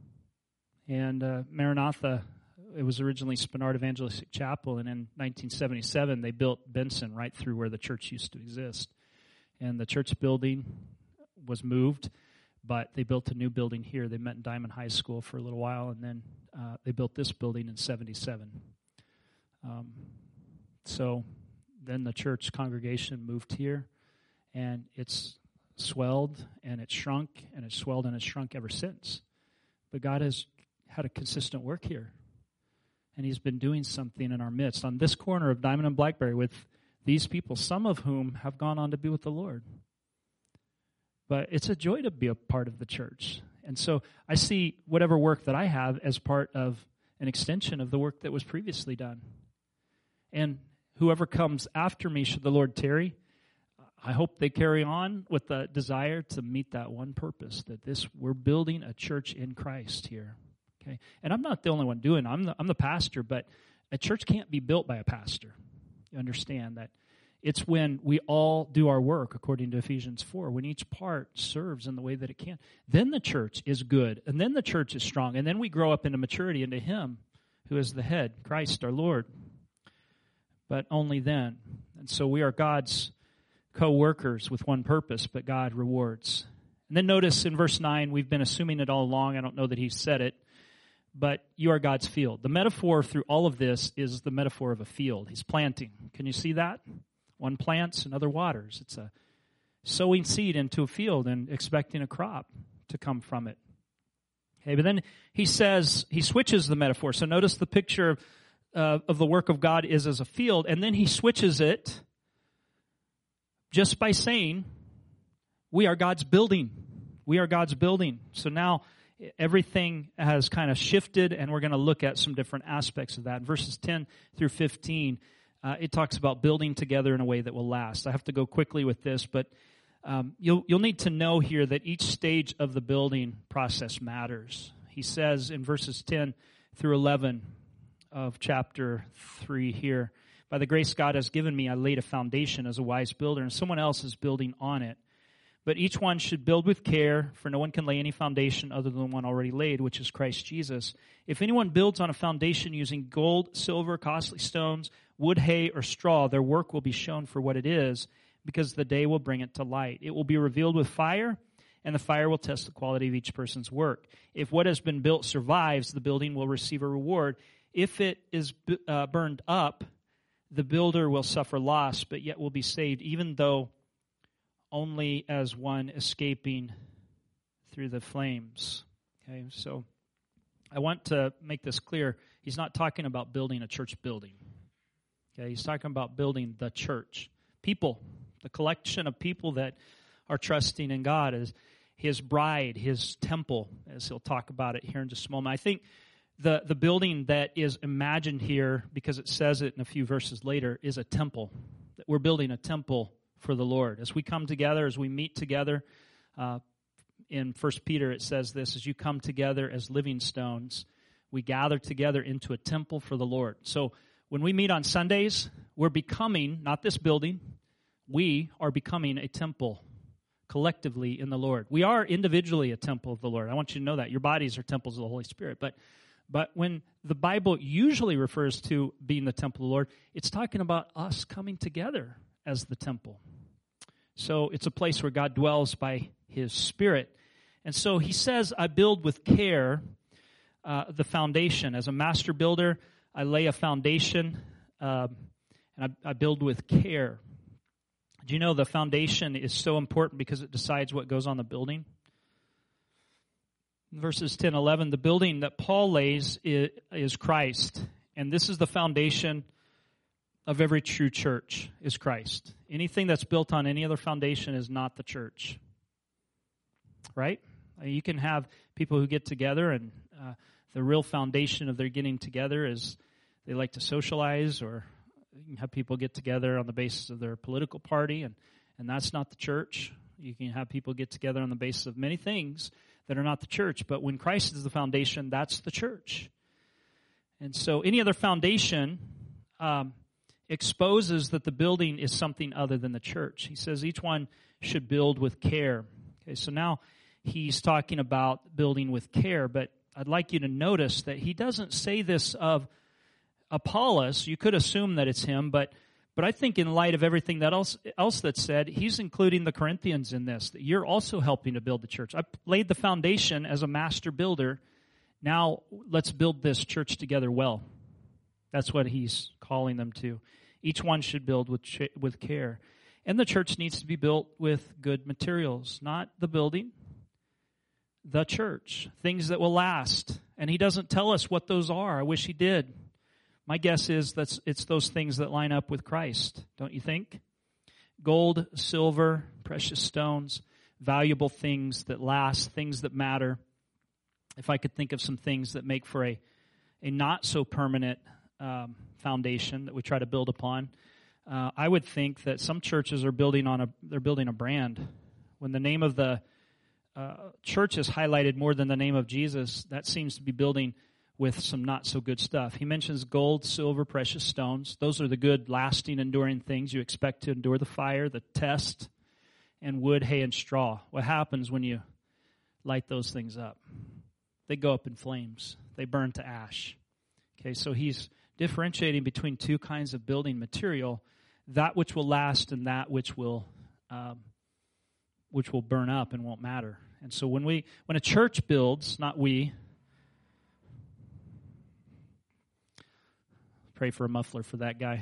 And uh, Maranatha, it was originally Spenard Evangelistic Chapel, and in nineteen seventy-seven they built Benson right through where the church used to exist. And the church building was moved, but they built a new building here. They met in Diamond High School for a little while, and then uh, they built this building in seventy-seven. Um, so then the church congregation moved here, and it's swelled, and it's shrunk, and it's swelled, and it's shrunk ever since. But God has had a consistent work here, and he's been doing something in our midst. On this corner of Diamond and Blackberry with these people, some of whom have gone on to be with the Lord. But it's a joy to be a part of the church. And so I see whatever work that I have as part of an extension of the work that was previously done. And whoever comes after me, should the Lord tarry, I hope they carry on with the desire to meet that one purpose, that this we're building a church in Christ here. Okay, and I'm not the only one doing it. I'm the, I'm the pastor, but a church can't be built by a pastor. You understand that it's when we all do our work, according to Ephesians four, when each part serves in the way that it can. Then the church is good, and then the church is strong, and then we grow up into maturity into Him who is the head, Christ our Lord. But only then. And so we are God's co-workers with one purpose, but God rewards. And then notice in verse nine, we've been assuming it all along. I don't know that He said it, but you are God's field. The metaphor through all of this is the metaphor of a field. He's planting. Can you see that? One plants, another waters. It's a sowing seed into a field and expecting a crop to come from it. Okay, but then he says, he switches the metaphor. So notice the picture uh, of the work of God is as a field, and then he switches it just by saying, we are God's building. We are God's building. So now everything has kind of shifted, and we're going to look at some different aspects of that. In verses ten through fifteen, uh, it talks about building together in a way that will last. I have to go quickly with this, but um, you'll you'll need to know here that each stage of the building process matters. He says in verses ten through eleven of chapter three here, by the grace God has given me, I laid a foundation as a wise builder, and someone else is building on it. But each one should build with care, for no one can lay any foundation other than one already laid, which is Christ Jesus. If anyone builds on a foundation using gold, silver, costly stones, wood, hay, or straw, their work will be shown for what it is, because the day will bring it to light. It will be revealed with fire, and the fire will test the quality of each person's work. If what has been built survives, the building will receive a reward. If it is uh, burned up, the builder will suffer loss, but yet will be saved, even though only as one escaping through the flames. Okay, so I want to make this clear. He's not talking about building a church building. Okay, he's talking about building the church. People, the collection of people that are trusting in God as his bride, his temple, as he'll talk about it here in just a moment. I think the, the building that is imagined here, because it says it in a few verses later, is a temple. That we're building a temple for the Lord. As we come together, as we meet together, uh, in First Peter it says this, as you come together as living stones, we gather together into a temple for the Lord. So when we meet on Sundays, we're becoming, not this building, we are becoming a temple collectively in the Lord. We are individually a temple of the Lord. I want you to know that. Your bodies are temples of the Holy Spirit. But but when the Bible usually refers to being the temple of the Lord, it's talking about us coming together as the temple. So it's a place where God dwells by his Spirit. And so he says, I build with care uh, the foundation. As a master builder, I lay a foundation, uh, and I, I build with care. Do you know the foundation is so important because it decides what goes on the building? In verses ten, eleven, the building that Paul lays is, is Christ. And this is the foundation of every true church, is Christ. Anything that's built on any other foundation is not the church. Right? You can have people who get together and uh, the real foundation of their getting together is they like to socialize, or you can have people get together on the basis of their political party, and, and that's not the church. You can have people get together on the basis of many things that are not the church. But when Christ is the foundation, that's the church. And so any other foundation um, exposes that the building is something other than the church. He says each one should build with care. Okay, so now he's talking about building with care, but I'd like you to notice that he doesn't say this of Apollos. You could assume that it's him, but but I think in light of everything that else else that's said, he's including the Corinthians in this, that you're also helping to build the church. I laid the foundation as a master builder. Now let's build this church together well. That's what he's calling them to. Each one should build with with care. And the church needs to be built with good materials, not the building, the church, things that will last. And he doesn't tell us what those are. I wish he did. My guess is that it's those things that line up with Christ, don't you think? Gold, silver, precious stones, valuable things that last, things that matter. If I could think of some things that make for a, a not-so-permanent um, foundation that we try to build upon, uh, I would think that some churches are building on a they're building a brand. When the name of the uh, church is highlighted more than the name of Jesus, that seems to be building with some not-so-good stuff. He mentions gold, silver, precious stones. Those are the good, lasting, enduring things you expect to endure the fire, the test, and wood, hay, and straw. What happens when you light those things up? They go up in flames. They burn to ash. Okay, so he's differentiating between two kinds of building material, that which will last and that which will um, which will burn up and won't matter. And so when we when a church builds, not we, pray for a muffler for that guy.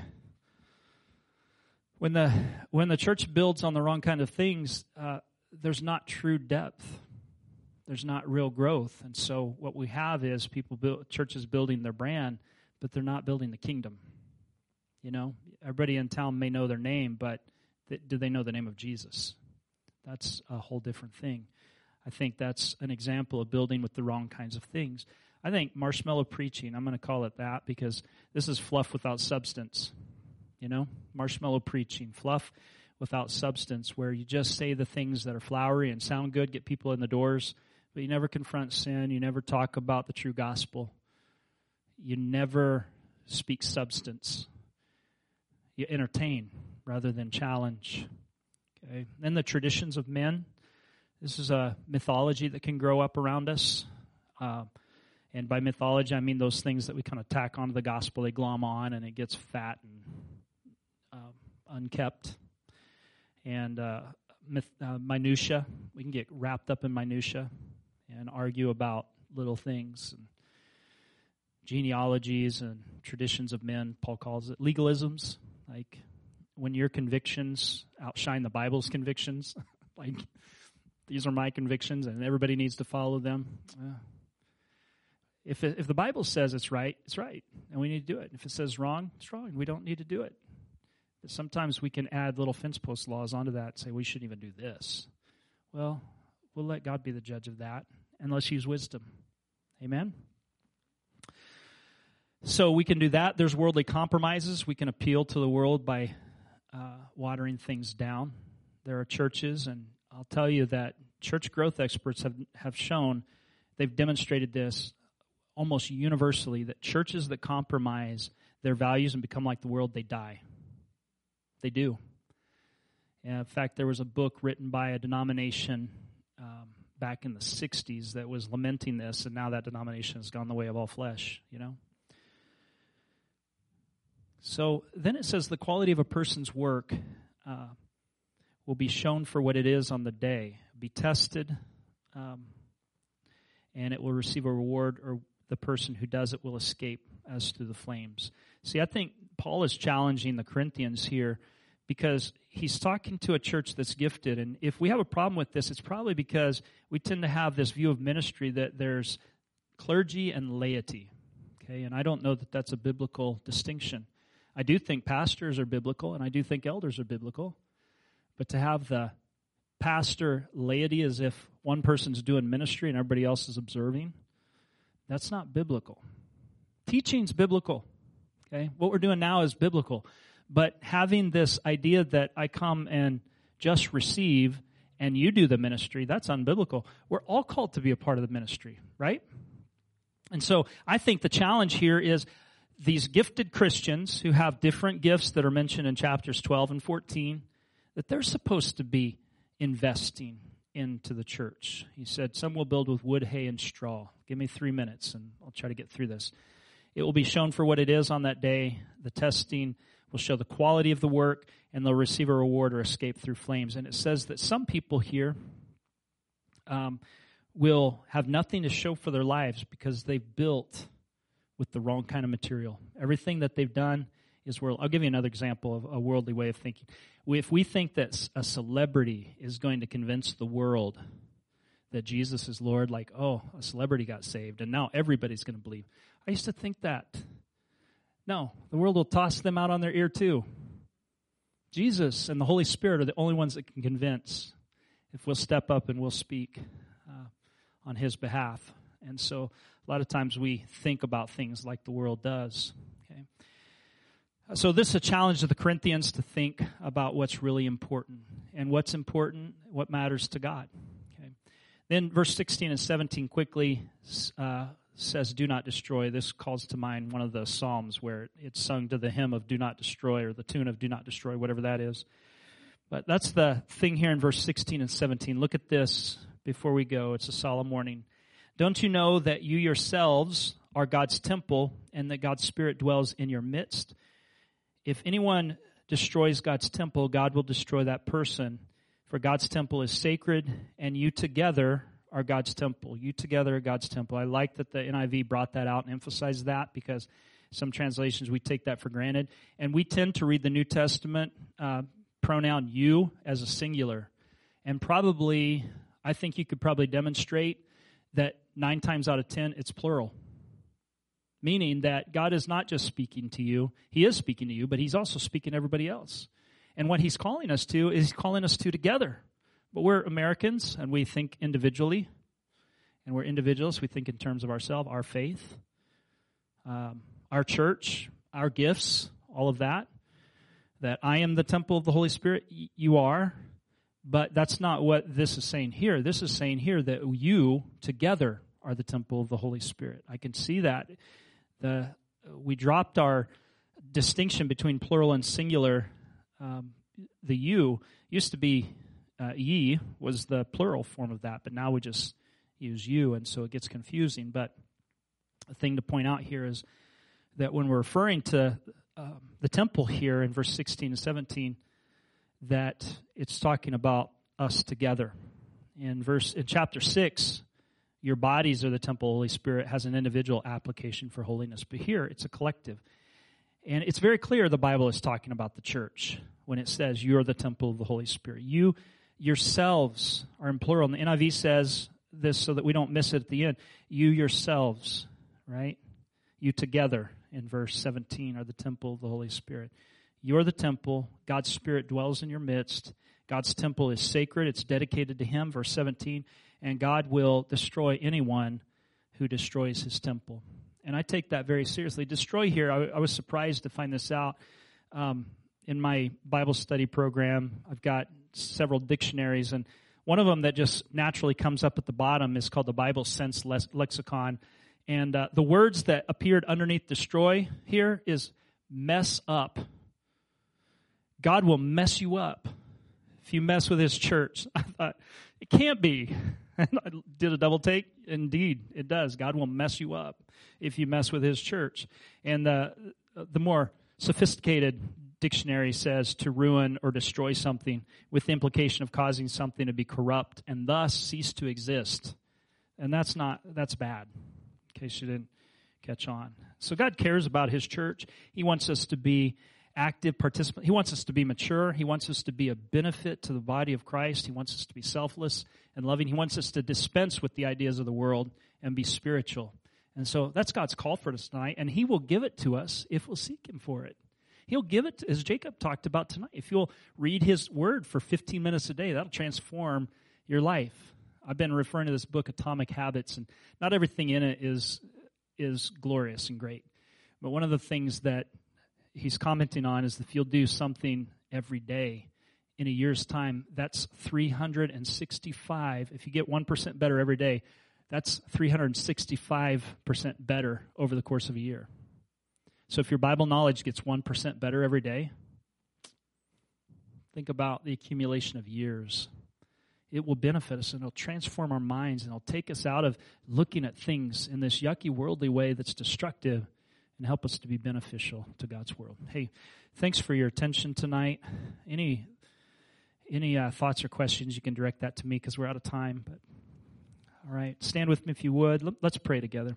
When the when the church builds on the wrong kind of things, uh, there's not true depth. There's not real growth. And so what we have is people build, churches building their brand, but they're not building the kingdom. You know, everybody in town may know their name, but th- do they know the name of Jesus? That's a whole different thing. I think that's an example of building with the wrong kinds of things. I think marshmallow preaching, I'm going to call it that because this is fluff without substance. you know, marshmallow preaching, fluff without substance, where you just say the things that are flowery and sound good, get people in the doors, but you never confront sin, you never talk about the true gospel, you never speak substance. You entertain rather than challenge. Okay. Then the traditions of men. This is a mythology that can grow up around us. Uh, and by mythology, I mean those things that we kind of tack onto the gospel, they glom on, and it gets fat and uh, unkept. And uh, myth, uh, minutia, we can get wrapped up in minutia and argue about little things. And genealogies and traditions of men, Paul calls it. Legalisms, like when your convictions outshine the Bible's convictions, like these are my convictions and everybody needs to follow them. Uh, if it, if the Bible says it's right, it's right, and we need to do it. If it says wrong, it's wrong, and we don't need to do it. But sometimes we can add little fence post laws onto that and say we shouldn't even do this. Well, we'll let God be the judge of that, and let's use wisdom. Amen? So we can do that. There's worldly compromises. We can appeal to the world by uh, watering things down. There are churches, and I'll tell you that church growth experts have, have shown, they've demonstrated this almost universally, that churches that compromise their values and become like the world, they die. They do. And in fact, there was a book written by a denomination um, back in the sixties that was lamenting this, and now that denomination has gone the way of all flesh, you know. So then it says the quality of a person's work uh, will be shown for what it is on the day, be tested, um, and it will receive a reward, or the person who does it will escape as through the flames. See, I think Paul is challenging the Corinthians here because he's talking to a church that's gifted, and if we have a problem with this, it's probably because we tend to have this view of ministry that there's clergy and laity, okay, and I don't know that that's a biblical distinction. I do think pastors are biblical, and I do think elders are biblical. But to have the pastor laity as if one person's doing ministry and everybody else is observing, that's not biblical. Teaching's biblical. Okay? What we're doing now is biblical. But having this idea that I come and just receive and you do the ministry, that's unbiblical. We're all called to be a part of the ministry, right? And so I think the challenge here is these gifted Christians who have different gifts that are mentioned in chapters twelve and fourteen, that they're supposed to be investing into the church. He said, some will build with wood, hay, and straw. Give me three minutes, and I'll try to get through this. It will be shown for what it is on that day. The testing will show the quality of the work, and they'll receive a reward or escape through flames. And it says that some people here um, will have nothing to show for their lives because they've built with the wrong kind of material. Everything that they've done is world. I'll give you another example of a worldly way of thinking. If we think that a celebrity is going to convince the world that Jesus is Lord, like, oh, a celebrity got saved, and now everybody's going to believe. I used to think that. No, the world will toss them out on their ear too. Jesus and the Holy Spirit are the only ones that can convince if we'll step up and we'll speak uh, on His behalf. And so a lot of times we think about things like the world does. Okay, so this is a challenge to the Corinthians to think about what's really important. And what's important, what matters to God. Okay. Then verse sixteen and seventeen quickly uh, says, do not destroy. This calls to mind one of the Psalms where it's sung to the hymn of do not destroy, or the tune of do not destroy, whatever that is. But that's the thing here in verse sixteen and seventeen. Look at this before we go. It's a solemn warning. Don't you know that you yourselves are God's temple and that God's Spirit dwells in your midst? If anyone destroys God's temple, God will destroy that person. For God's temple is sacred, and you together are God's temple. You together are God's temple. I like that the N I V brought that out and emphasized that, because some translations we take that for granted. And we tend to read the New Testament uh, pronoun you as a singular. And probably, I think you could probably demonstrate that nine times out of ten, it's plural. Meaning that God is not just speaking to you. He is speaking to you, but He's also speaking to everybody else. And what He's calling us to is He's calling us to together. But we're Americans, and we think individually. And we're individuals. We think in terms of ourselves, our faith, um, our church, our gifts, all of that. that I am the temple of the Holy Spirit. Y- you are, but that's not what this is saying here. This is saying here that you together are the temple of the Holy Spirit. I can see that. The we dropped our distinction between plural and singular. Um, the you used to be uh, ye was the plural form of that, but now we just use you, and so it gets confusing. But the thing to point out here is that when we're referring to um, the temple here in verse sixteen and seventeen, that it's talking about us together. In verse in chapter six, your bodies are the temple of the Holy Spirit, has an individual application for holiness. But here, it's a collective. And it's very clear the Bible is talking about the church when it says you're the temple of the Holy Spirit. You yourselves are in plural. And the N I V says this so that we don't miss it at the end. You yourselves, right? You together in verse seventeen are the temple of the Holy Spirit. You're the temple. God's Spirit dwells in your midst. God's temple is sacred. It's dedicated to Him, verse seventeen. And God will destroy anyone who destroys His temple. And I take that very seriously. Destroy here, I, I was surprised to find this out. Um, in my Bible study program, I've got several dictionaries, and one of them that just naturally comes up at the bottom is called the Bible Sense Lex- Lexicon. And uh, the words that appeared underneath destroy here is mess up. God will mess you up if you mess with His church. I thought, it can't be. And I did a double take. Indeed, it does. God will mess you up if you mess with His church. And the, the more sophisticated dictionary says to ruin or destroy something with the implication of causing something to be corrupt and thus cease to exist. And that's not, that's bad, in case you didn't catch on. So God cares about His church. He wants us to be active participants. He wants us to be mature. He wants us to be a benefit to the body of Christ. He wants us to be selfless and loving. He wants us to dispense with the ideas of the world and be spiritual. And so that's God's call for us tonight, and He will give it to us if we'll seek Him for it. He'll give it, as Jacob talked about tonight. If you'll read His Word for fifteen minutes a day, that'll transform your life. I've been referring to this book, Atomic Habits, and not everything in it is is glorious and great. But one of the things that he's commenting on is if you'll do something every day in a year's time, that's three hundred sixty-five. If you get one percent better every day, that's three hundred sixty-five percent better over the course of a year. So if your Bible knowledge gets one percent better every day, think about the accumulation of years. It will benefit us, and it'll transform our minds, and it'll take us out of looking at things in this yucky, worldly way that's destructive and help us to be beneficial to God's world. Hey, thanks for your attention tonight. Any any uh, thoughts or questions, you can direct that to me because we're out of time. But all right, stand with me if you would. Let's pray together.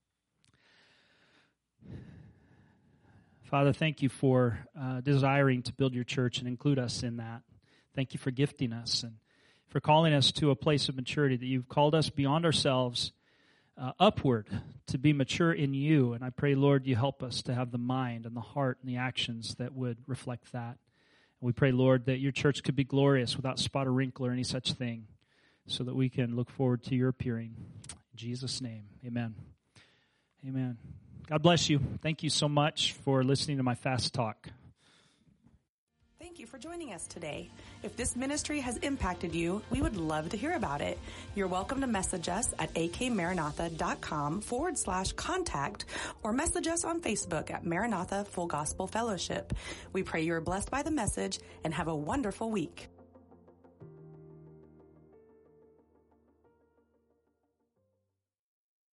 Father, thank you for uh, desiring to build your church and include us in that. Thank you for gifting us and for calling us to a place of maturity, that you've called us beyond ourselves, uh, upward, to be mature in you. And I pray, Lord, you help us to have the mind and the heart and the actions that would reflect that. And we pray, Lord, that your church could be glorious without spot or wrinkle or any such thing, so that we can look forward to your appearing. In Jesus' name, amen. Amen. God bless you. Thank you so much for listening to my fast talk. Thank you for joining us today. If this ministry has impacted you, we would love to hear about it. You're welcome to message us at akmaranatha.com forward slash contact or message us on Facebook at Maranatha Full Gospel Fellowship. We pray you are blessed by the message and have a wonderful week.